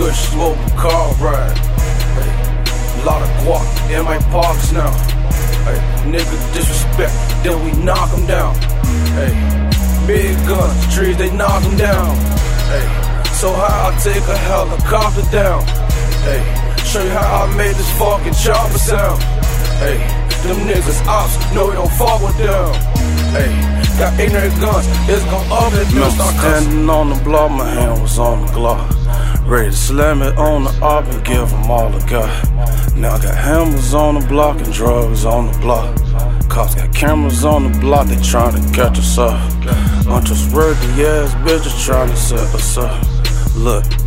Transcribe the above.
good smoke, car ride. Hey, lot of guap in my pockets now. Hey, nigga disrespect, then we knock him down. Hey, big guns, trees, they knock him down. Hey, so how I take a helicopter down? Hey, show you how I made this fucking chopper sound. Hey, them niggas ops, no we don't fuck with them. Hey, got ignorant guns, it's gon' up and down. Standing on the block, my hand was on the Glock. Ready to slam it on the op and give them all I got. Now I got hammers on the block and drugs on the block. Cops got cameras on the block, they tryna catch us up. Untrustworthy ass bitches tryna set us up. Look.